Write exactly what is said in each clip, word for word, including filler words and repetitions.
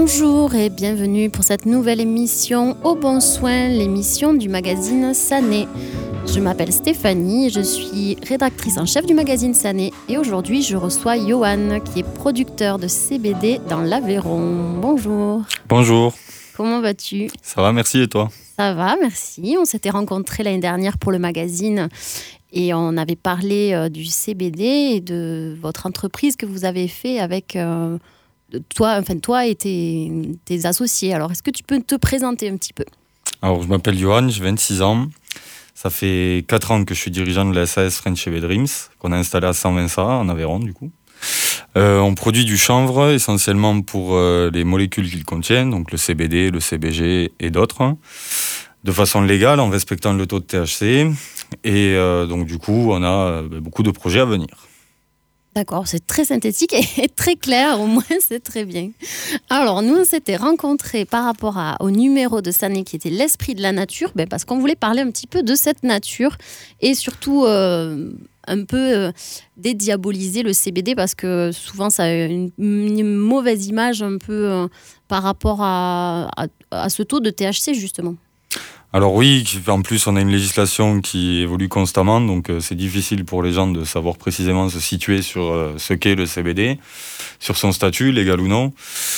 Bonjour et bienvenue pour cette nouvelle émission Au Bon Soin, l'émission du magazine Sané. Je m'appelle Stéphanie, je suis rédactrice en chef du magazine Sané et aujourd'hui je reçois Johan qui est producteur de C B D dans l'Aveyron. Bonjour. Bonjour. Comment vas-tu ? Ça va, merci, et toi ? Ça va, merci. On s'était rencontrés l'année dernière pour le magazine et on avait parlé euh, du C B D et de votre entreprise que vous avez fait avec euh, toi, enfin, toi et tes, tes associés. Alors, est-ce que tu peux te présenter un petit peu ? Alors, je m'appelle Johan, j'ai vingt-six ans. Ça fait quatre ans que je suis dirigeant de la S A S French Baby Dreams, qu'on a installé à Saint-Vincent, en Aveyron, du coup. Euh, on produit du chanvre essentiellement pour euh, les molécules qu'il contient, donc le C B D, le C B G et d'autres, de façon légale en respectant le taux de T H C. Et euh, donc du coup, on a euh, beaucoup de projets à venir. D'accord, c'est très synthétique et très clair, au moins c'est très bien. Alors nous on s'était rencontrés par rapport à, au numéro de Sané qui était l'esprit de la nature, ben parce qu'on voulait parler un petit peu de cette nature et surtout euh, un peu euh, dédiaboliser le C B D parce que souvent ça a une, une mauvaise image un peu euh, par rapport à, à, à ce taux de T H C justement. Alors oui, en plus on a une législation qui évolue constamment, donc euh, c'est difficile pour les gens de savoir précisément se situer sur euh, ce qu'est le C B D, sur son statut, légal ou non.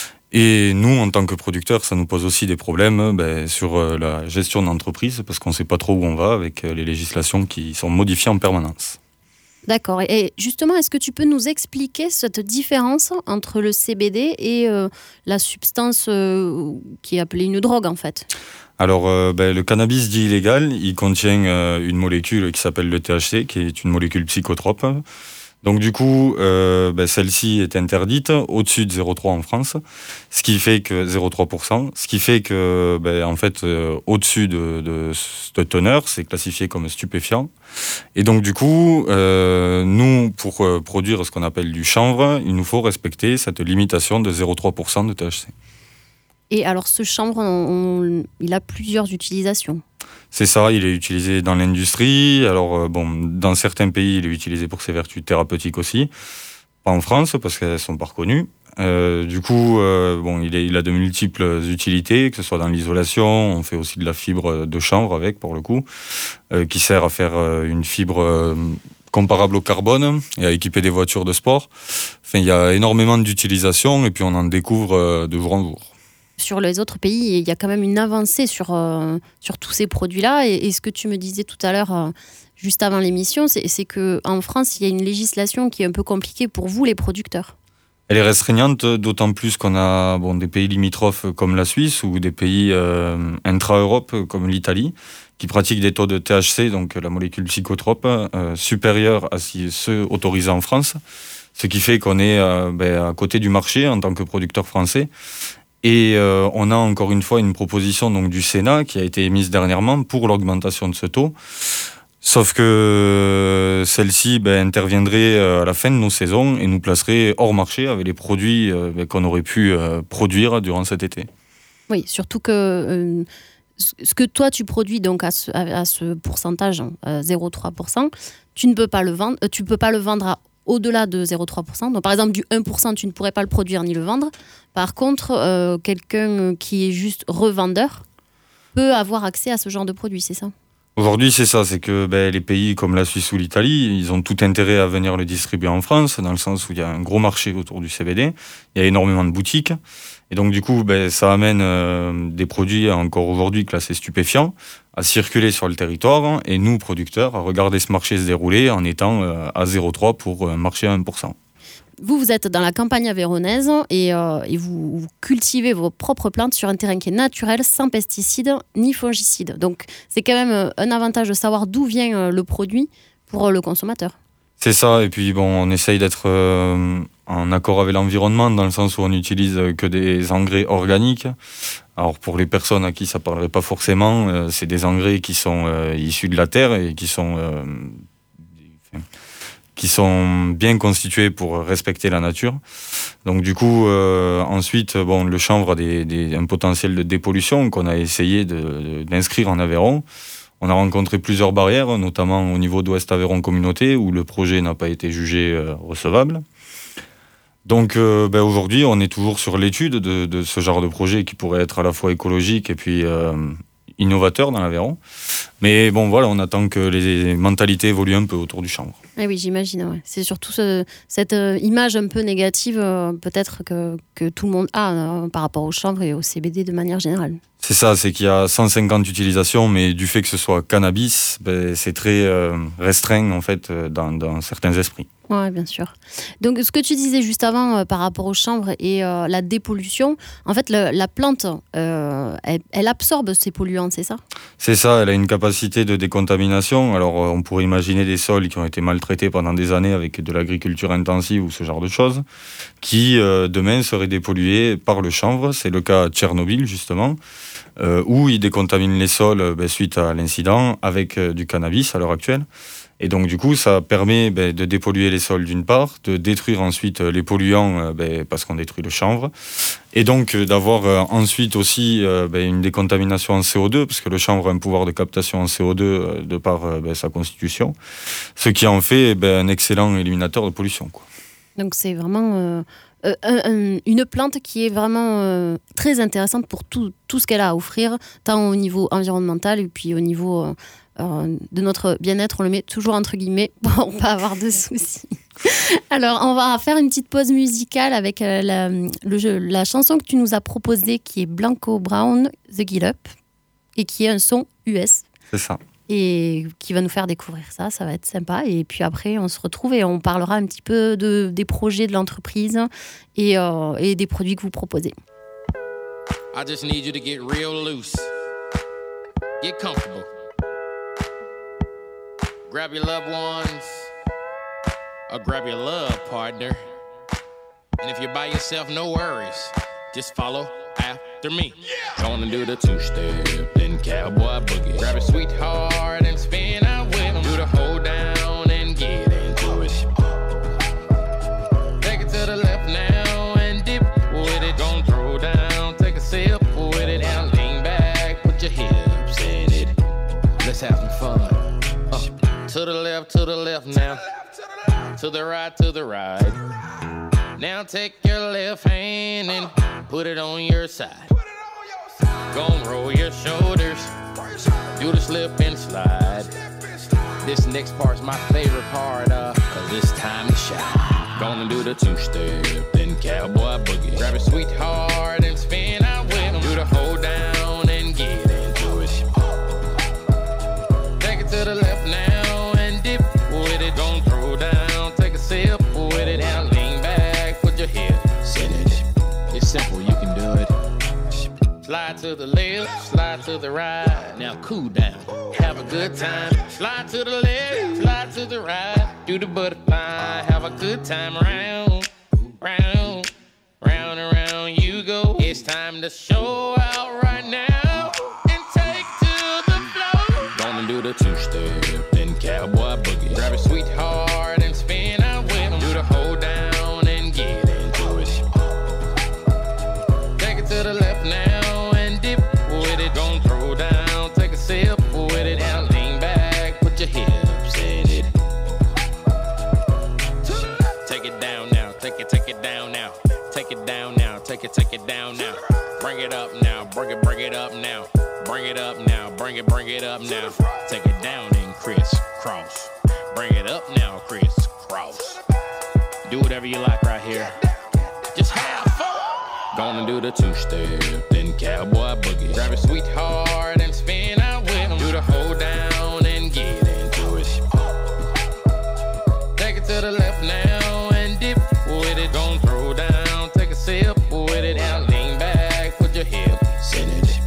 Et nous, en tant que producteurs, ça nous pose aussi des problèmes ben, sur euh, la gestion d'entreprise, parce qu'on ne sait pas trop où on va avec euh, les législations qui sont modifiées en permanence. D'accord. Et justement, est-ce que tu peux nous expliquer cette différence entre le C B D et euh, la substance euh, qui est appelée une drogue en fait ? Alors, euh, ben, le cannabis dit illégal, il contient euh, une molécule qui s'appelle le T H C, qui est une molécule psychotrope. Donc du coup, euh, ben, celle-ci est interdite au-dessus de zéro virgule trois en France, ce qui fait que zéro virgule trois pour cent, ce qui fait que ben, en fait, euh, au-dessus de, de cette teneur, c'est classifié comme stupéfiant. Et donc du coup, euh, nous, pour euh, produire ce qu'on appelle du chanvre, il nous faut respecter cette limitation de zéro virgule trois pour cent de T H C. Et alors ce chanvre, on, on, il a plusieurs utilisations. C'est ça, il est utilisé dans l'industrie. Alors euh, bon, dans certains pays, il est utilisé pour ses vertus thérapeutiques aussi. Pas en France, parce qu'elles sont pas reconnues. Euh, du coup, euh, bon, il, est, il a de multiples utilités, que ce soit dans l'isolation. On fait aussi de la fibre de chanvre avec, pour le coup, euh, qui sert à faire euh, une fibre euh, comparable au carbone et à équiper des voitures de sport. Enfin, il y a énormément d'utilisations et puis on en découvre euh, de jour en jour. Sur les autres pays, il y a quand même une avancée sur, euh, sur tous ces produits-là. Et, et ce que tu me disais tout à l'heure, euh, juste avant l'émission, c'est, c'est qu'en France, il y a une législation qui est un peu compliquée pour vous, les producteurs. Elle est restreignante, d'autant plus qu'on a bon, des pays limitrophes comme la Suisse ou des pays euh, intra-Europe comme l'Italie qui pratiquent des taux de T H C, donc la molécule psychotrope, euh, supérieurs à ceux autorisés en France. Ce qui fait qu'on est euh, ben, à côté du marché en tant que producteur français. Et euh, on a encore une fois une proposition donc, du Sénat qui a été émise dernièrement pour l'augmentation de ce taux. Sauf que celle-ci ben, interviendrait à la fin de nos saisons et nous placerait hors marché avec les produits euh, ben, qu'on aurait pu euh, produire durant cet été. Oui, surtout que euh, ce que toi tu produis donc à ce, à ce pourcentage, euh, zéro virgule trois pour cent, tu ne peux pas le vendre, tu peux pas le vendre à au-delà de zéro virgule trois pour cent. Donc, par exemple, du un pour cent, tu ne pourrais pas le produire ni le vendre. Par contre, euh, quelqu'un qui est juste revendeur peut avoir accès à ce genre de produit, c'est ça ? Aujourd'hui, c'est ça, c'est que ben, les pays comme la Suisse ou l'Italie, ils ont tout intérêt à venir le distribuer en France, dans le sens où il y a un gros marché autour du C B D, il y a énormément de boutiques, et donc du coup, ben, ça amène euh, des produits encore aujourd'hui classés stupéfiants à circuler sur le territoire, et nous, producteurs, à regarder ce marché se dérouler en étant euh, à zéro virgule trois pour un marché à un pour cent. Vous, vous êtes dans la campagne aveyronnaise et, euh, et vous, vous cultivez vos propres plantes sur un terrain qui est naturel, sans pesticides ni fongicides. Donc, c'est quand même un avantage de savoir d'où vient le produit pour le consommateur. C'est ça, et puis bon, on essaye d'être euh, en accord avec l'environnement, dans le sens où on n'utilise que des engrais organiques. Alors pour les personnes à qui ça ne parlerait pas forcément, euh, c'est des engrais qui sont euh, issus de la terre et qui sont... Euh, qui sont bien constitués pour respecter la nature. Donc du coup, euh, ensuite, bon, le chanvre a des, des, un potentiel de dépollution qu'on a essayé de, de, d'inscrire en Aveyron. On a rencontré plusieurs barrières, notamment au niveau d'Ouest Aveyron Communauté, où le projet n'a pas été jugé euh, recevable. Donc euh, ben, aujourd'hui, on est toujours sur l'étude de, de ce genre de projet qui pourrait être à la fois écologique et puis euh, innovateur dans l'Aveyron. Mais bon, voilà, on attend que les mentalités évoluent un peu autour du chanvre. Eh oui, j'imagine. Ouais. C'est surtout ce, cette euh, image un peu négative, euh, peut-être que, que tout le monde a euh, par rapport au chanvre et au C B D de manière générale. C'est ça, c'est qu'il y a cent cinquante utilisations, mais du fait que ce soit cannabis, ben, c'est très euh, restreint en fait dans, dans certains esprits. Oui, bien sûr. Donc, ce que tu disais juste avant euh, par rapport au chanvre et euh, la dépollution, en fait, le, la plante, euh, elle, elle absorbe ces polluants, c'est ça ? C'est ça, elle a une capacité de décontamination. Alors, euh, on pourrait imaginer des sols qui ont été maltraités pendant des années avec de l'agriculture intensive ou ce genre de choses, qui, euh, demain, seraient dépollués par le chanvre. C'est le cas à Tchernobyl, justement, euh, où ils décontaminent les sols ben, suite à l'incident avec euh, du cannabis à l'heure actuelle. Et donc, du coup, ça permet ben, de dépolluer les sols d'une part, de détruire ensuite les polluants euh, ben, parce qu'on détruit le chanvre, et donc euh, d'avoir euh, ensuite aussi euh, ben, une décontamination en C O deux, parce que le chanvre a un pouvoir de captation en C O deux euh, de par euh, ben, sa constitution, ce qui en fait ben, un excellent éliminateur de pollution, quoi. Donc, c'est vraiment euh, euh, un, une plante qui est vraiment euh, très intéressante pour tout, tout ce qu'elle a à offrir, tant au niveau environnemental et puis au niveau... Euh, Euh, de notre bien-être, on le met toujours entre guillemets pour pas avoir de soucis. Alors, on va faire une petite pause musicale avec euh, la, le jeu, la chanson que tu nous as proposée qui est Blanco Brown, The Get Up, et qui est un son U S. C'est ça. Et qui va nous faire découvrir ça, ça va être sympa. Et puis après, on se retrouve et on parlera un petit peu de, des projets de l'entreprise et, euh, et des produits que vous proposez. I just need you to get real loose. Get comfortable. Grab your loved ones, or grab your love partner. And if you're by yourself, no worries. Just follow after me. Yeah. Gonna do the two-step, then cowboy boogie. Grab a sweetheart and spin out with them. Do the hold down and get into it. Take it to the left now and dip with it. Gonna throw down, take a sip with it. Now lean back, put your hips in it. Let's have some fun. To the left, to the left now. To the right, to the right. Now take your left hand and put it on your side. Gonna roll your shoulders. Do the slip and slide. This next part's my favorite part, uh, cause it's time to shine. Gonna do the two-step, then cowboy boogie. Grab a sweetheart and spin out with them. Do the hold down and get into it. Take it to the left now. Don't throw down, take a sip with it. Now lean back, put your hips in it. It's simple, you can do it. Slide to the left, slide to the right. Now cool down, have a good time. Slide to the left, slide to the right. Do the butterfly, have a good time. Round, round, round and round you go. It's time to show out right now and take to the floor. Gonna do the two-step, then cowboy boogie. Grab a sweetheart and spin out with them. Do the hold down and get into it. Take it to the left now and dip with it. Don't throw down, take a sip with it. Now lean back, put your hips in it. Take it down now, take it, take it down now. Take it down now, take it, take it down now. Bring it up now, bring it, bring it up now. Bring it up now, bring it, bring it up now. Take it down and crisscross. Bring it up now, crisscross. Do whatever you like right here. Just have fun. Gonna do the two-step, then cowboy boogie. Grab a sweetheart and spin out with them. Do the hold down and get into it. Take it to the left now and dip with it. Don't throw down, take a sip with it. Now lean back, put your hips in it.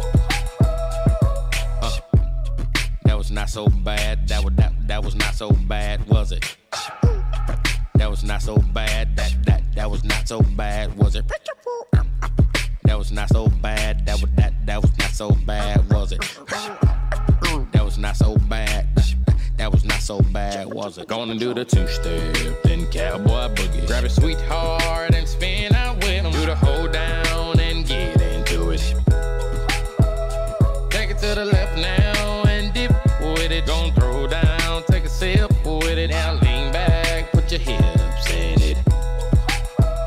Uh, that was not so bad. That was that. That was not so bad, was it? That was not so bad. That that that was not so bad, was it? That was not so bad. That was that that was not so bad, was it? That was not so bad. That was not so bad, was it? Gonna do the two-step, then cowboy boogie. Grab a sweetheart and spin out with them. Do the hold down and get into it. Take it to the left now and dip with it. Don't throw down, take a sip with it. Now lean back, put your hips in it.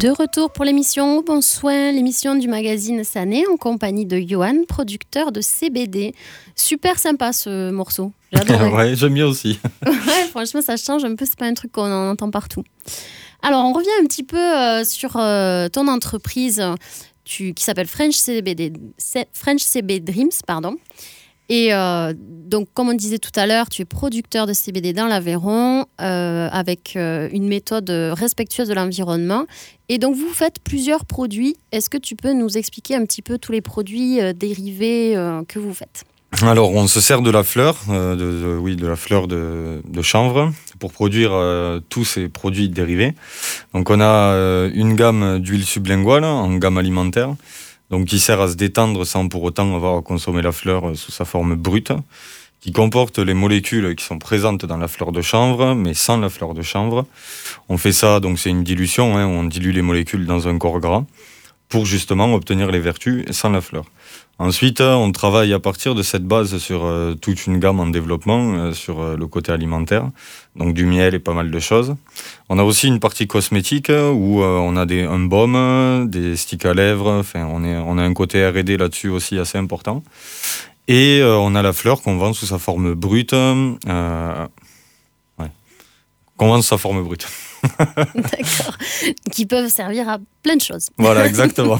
De retour pour l'émission Au Bon Soin, l'émission du magazine Sané en compagnie de Johan, producteur de C B D. Super sympa ce morceau, j'adore. Ouais, j'aime bien aussi. Ouais, franchement ça change un peu, c'est pas un truc qu'on entend partout. Alors on revient un petit peu euh, sur euh, ton entreprise tu, qui s'appelle French C B D, French C B Dreams, pardon. Et euh, donc, comme on disait tout à l'heure, tu es producteur de C B D dans l'Aveyron euh, avec euh, une méthode respectueuse de l'environnement. Et donc, vous faites plusieurs produits. Est-ce que tu peux nous expliquer un petit peu tous les produits euh, dérivés euh, que vous faites ? Alors, on se sert de la fleur, euh, de, de, oui, de la fleur de, de chanvre pour produire euh, tous ces produits dérivés. Donc, on a euh, une gamme d'huile sublinguale en gamme alimentaire. Donc qui sert à se détendre sans pour autant avoir à consommer la fleur sous sa forme brute, qui comporte les molécules qui sont présentes dans la fleur de chanvre, mais sans la fleur de chanvre. On fait ça, donc c'est une dilution, hein, on dilue les molécules dans un corps gras, pour justement obtenir les vertus sans la fleur. Ensuite, on travaille à partir de cette base sur euh, toute une gamme en développement, euh, sur euh, le côté alimentaire, donc du miel et pas mal de choses. On a aussi une partie cosmétique où euh, on a des, un baume, des sticks à lèvres, enfin, on, est, on a un côté R et D là-dessus aussi assez important. Et euh, on a la fleur qu'on vend sous sa forme brute, euh, ouais, qu'on vend sous sa forme brute. D'accord. Qui peuvent servir à plein de choses. Voilà, exactement.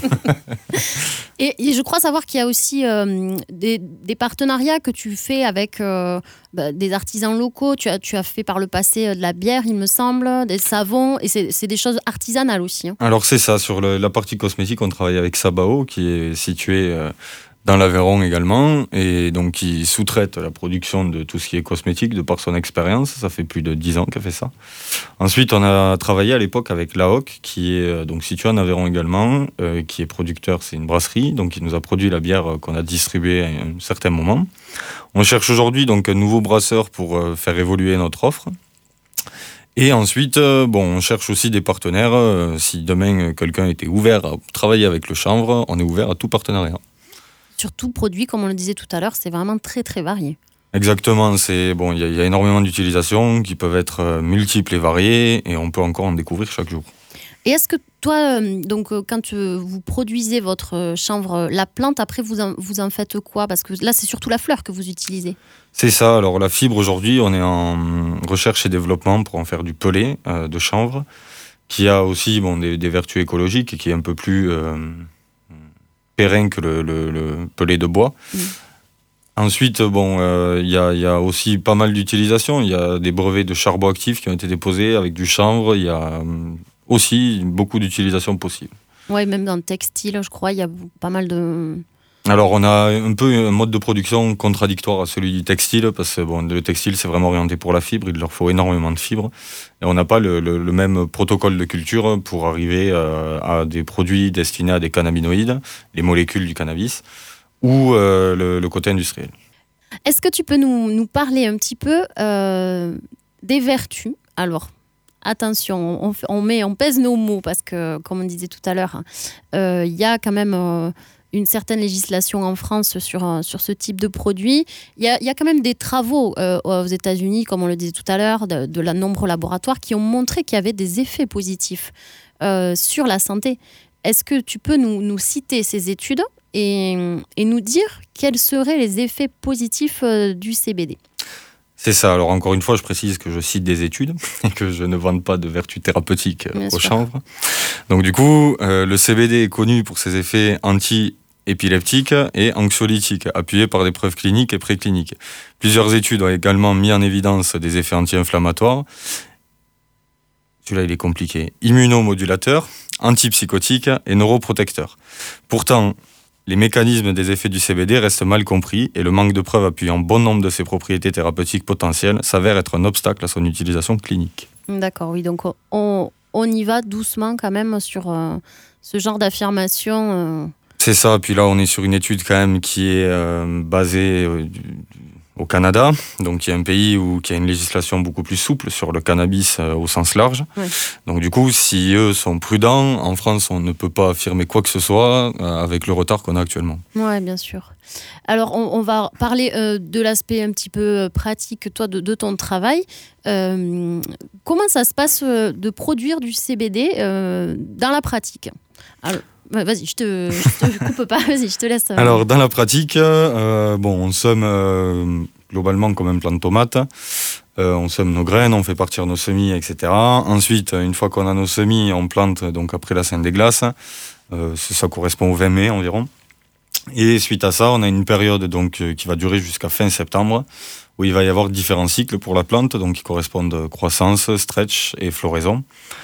et, et je crois savoir qu'il y a aussi euh, des, des partenariats que tu fais avec euh, bah, des artisans locaux. Tu as, tu as fait par le passé euh, de la bière, il me semble, des savons, et c'est, c'est des choses artisanales aussi. Hein. Alors c'est ça, sur le, la partie cosmétique, on travaille avec Sabao, qui est situé... Euh, dans l'Aveyron également, et donc qui sous-traite la production de tout ce qui est cosmétique de par son expérience. Ça fait plus de dix ans qu'elle fait ça. Ensuite, on a travaillé à l'époque avec La Hoque, qui est donc situé en Aveyron également, euh, qui est producteur, c'est une brasserie, donc qui nous a produit la bière qu'on a distribuée à un certain moment. On cherche aujourd'hui donc un nouveau brasseur pour euh, faire évoluer notre offre. Et ensuite, euh, bon, on cherche aussi des partenaires. Euh, si demain quelqu'un était ouvert à travailler avec le chanvre, on est ouvert à tout partenariat. Sur tout produit, comme on le disait tout à l'heure, c'est vraiment très très varié. Exactement, c'est bon, il y, y a énormément d'utilisations qui peuvent être euh, multiples et variées, et on peut encore en découvrir chaque jour. Et est-ce que toi, euh, donc euh, quand euh, vous produisez votre euh, chanvre, la plante, après vous en, vous en faites quoi ? Parce que là, c'est surtout la fleur que vous utilisez. C'est ça. Alors la fibre aujourd'hui, on est en recherche et développement pour en faire du pellet euh, de chanvre, qui a aussi bon des, des vertus écologiques et qui est un peu plus euh, périn que le, le, le pellet de bois. Mmh. Ensuite, bon, il euh, y, a, y a aussi pas mal d'utilisations. Il y a des brevets de charbon actif qui ont été déposés avec du chanvre. Il y a euh, aussi beaucoup d'utilisations possibles. Oui, même dans le textile, je crois, il y a pas mal de... Alors, on a un peu un mode de production contradictoire à celui du textile, parce que bon, le textile, c'est vraiment orienté pour la fibre. Il leur faut énormément de fibres. Et on n'a pas le, le, le même protocole de culture pour arriver euh, à des produits destinés à des cannabinoïdes, les molécules du cannabis, ou euh, le, le côté industriel. Est-ce que tu peux nous, nous parler un petit peu euh, des vertus ? Alors, attention, on, on, met, on pèse nos mots, parce que, comme on disait tout à l'heure, il euh, y a quand même... Euh, une certaine législation en France sur, sur ce type de produit. Il y a, il y a quand même des travaux euh, aux États-Unis, comme on le disait tout à l'heure, de, de la nombreux laboratoires qui ont montré qu'il y avait des effets positifs euh, sur la santé. Est-ce que tu peux nous, nous citer ces études et, et nous dire quels seraient les effets positifs euh, du C B D ? C'est ça. Alors encore une fois, je précise que je cite des études et que je ne vante pas de vertus thérapeutiques euh, au chanvre. Donc du coup, euh, le C B D est connu pour ses effets anti épileptique et anxiolytique, appuyés par des preuves cliniques et précliniques. Plusieurs études ont également mis en évidence des effets anti-inflammatoires. Celui-là, il est compliqué. Immunomodulateurs, antipsychotiques et neuroprotecteurs. Pourtant, les mécanismes des effets du C B D restent mal compris et le manque de preuves appuyant bon nombre de ses propriétés thérapeutiques potentielles s'avère être un obstacle à son utilisation clinique. D'accord, oui. Donc, on, on y va doucement quand même sur euh, ce genre d'affirmation. Euh... C'est ça, puis là on est sur une étude quand même qui est euh, basée euh, au Canada, donc il y a un pays où, qui a une législation beaucoup plus souple sur le cannabis euh, au sens large. Ouais. Donc du coup, si eux sont prudents, en France, on ne peut pas affirmer quoi que ce soit euh, avec le retard qu'on a actuellement. Oui, bien sûr. Alors, on, on va parler euh, de l'aspect un petit peu pratique, toi, de, de ton travail. Euh, comment ça se passe euh, de produire du C B D euh, dans la pratique? Alors, vas-y, je te, je te coupe pas, vas-y, je te laisse. Euh... Alors, dans la pratique, euh, bon, on sème euh, globalement comme un plant de tomate. Euh, on sème nos graines, on fait partir nos semis, et cetera. Ensuite, une fois qu'on a nos semis, on plante donc après la Sainte des Glaces. Euh, ça correspond au vingt mai environ. Et suite à ça, on a une période donc, euh, qui va durer jusqu'à fin septembre, où il va y avoir différents cycles pour la plante, donc qui correspondent à croissance, stretch et floraison.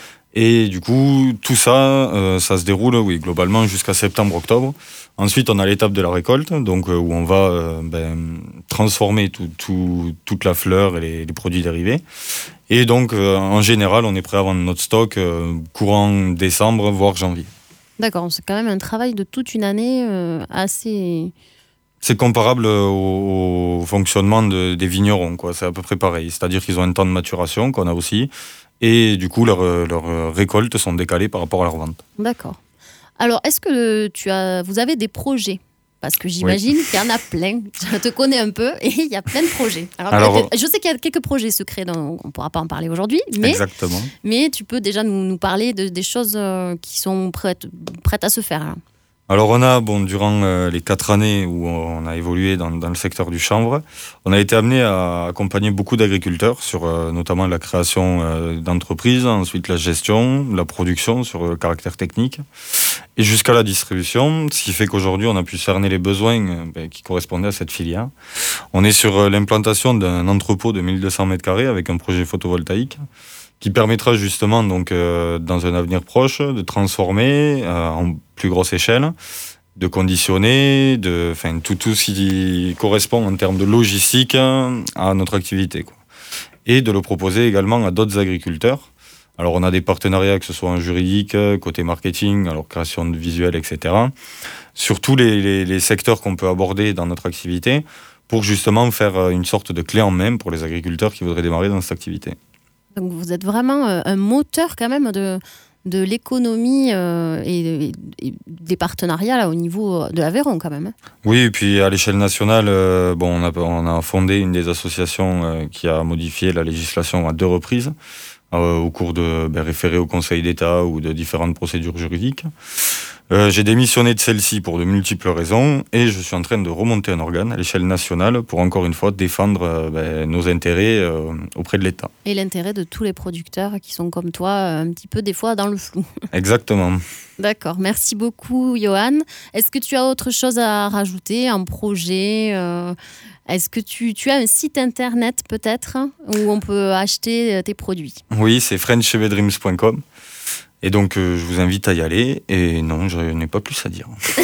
Et du coup, tout ça, euh, ça se déroule, oui, globalement jusqu'à septembre-octobre. Ensuite, on a l'étape de la récolte, donc euh, où on va euh, ben, transformer tout, tout, toute la fleur et les, les produits dérivés. Et donc, euh, en général, on est prêt à vendre notre stock euh, courant décembre, voire janvier. D'accord, c'est quand même un travail de toute une année euh, assez... C'est comparable au, au fonctionnement de, des vignerons, quoi. C'est à peu près pareil. C'est-à-dire qu'ils ont un temps de maturation qu'on a aussi. Et du coup, leurs leur récoltes sont décalées par rapport à leur vente. D'accord. Alors, est-ce que tu as, vous avez des projets? Parce que j'imagine oui. qu'il y en a plein. Je te connais un peu et il y a plein de projets. Alors, Alors je sais qu'il y a quelques projets secrets, donc on ne pourra pas en parler aujourd'hui. Mais, exactement. Mais tu peux déjà nous, nous parler de, des choses qui sont prêtes, prêtes à se faire. Là. Alors on a, bon, durant euh, les quatre années où on a évolué dans, dans le secteur du chanvre, on a été amené à accompagner beaucoup d'agriculteurs sur euh, notamment la création euh, d'entreprises, ensuite la gestion, la production sur le caractère technique et jusqu'à la distribution, ce qui fait qu'aujourd'hui on a pu cerner les besoins euh, ben, qui correspondaient à cette filière. On est sur euh, l'implantation d'un entrepôt de mille deux cents mètres carrés avec un projet photovoltaïque qui permettra justement, donc, euh, dans un avenir proche, de transformer euh, en plus grosse échelle, de conditionner, de, enfin, tout, tout ce qui correspond en termes de logistique à notre activité, quoi. Et de le proposer également à d'autres agriculteurs. Alors, on a des partenariats, que ce soit en juridique, côté marketing, alors création de visuels, et cetera. Sur tous les, les, les secteurs qu'on peut aborder dans notre activité, pour justement faire une sorte de clé en main pour les agriculteurs qui voudraient démarrer dans cette activité. Donc vous êtes vraiment un moteur quand même de, de l'économie euh, et, et des partenariats là, au niveau de l'Aveyron quand même. Oui, et puis à l'échelle nationale, euh, bon, on, a, on a fondé une des associations euh, qui a modifié la législation à deux reprises euh, au cours de ben, référés au Conseil d'État ou de différentes procédures juridiques. Euh, j'ai démissionné de celle-ci pour de multiples raisons et je suis en train de remonter un organe à l'échelle nationale pour encore une fois défendre euh, ben, nos intérêts euh, auprès de l'État. Et l'intérêt de tous les producteurs qui sont comme toi un petit peu des fois dans le flou. Exactement. D'accord, merci beaucoup Johan. Est-ce que tu as autre chose à rajouter, un projet euh, Est-ce que tu, tu as un site internet peut-être où on peut acheter tes produits? Oui, c'est french c v dreams point com. Et donc, euh, je vous invite à y aller. Et non, je n'ai pas plus à dire.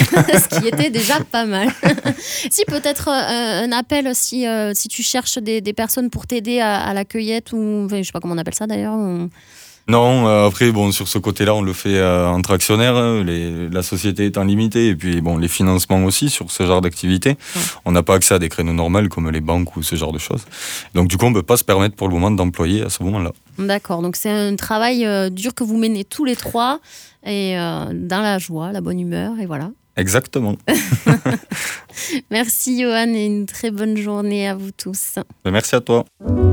Ce qui était déjà pas mal. Si, peut-être euh, un appel, si, euh, si tu cherches des, des personnes pour t'aider à, à la cueillette, ou enfin, je ne sais pas comment on appelle ça d'ailleurs. Ou... Non, euh, après, bon, sur ce côté-là, on le fait euh, entre actionnaires, hein, les, la société étant limitée, et puis bon, les financements aussi sur ce genre d'activité. Ouais. On n'a pas accès à des créneaux normaux comme les banques ou ce genre de choses. Donc, du coup, on ne peut pas se permettre pour le moment d'employer à ce moment-là. D'accord, donc c'est un travail euh, dur que vous menez tous les trois, et euh, dans la joie, la bonne humeur, et voilà. Exactement. Merci Johan, et une très bonne journée à vous tous. Merci à toi.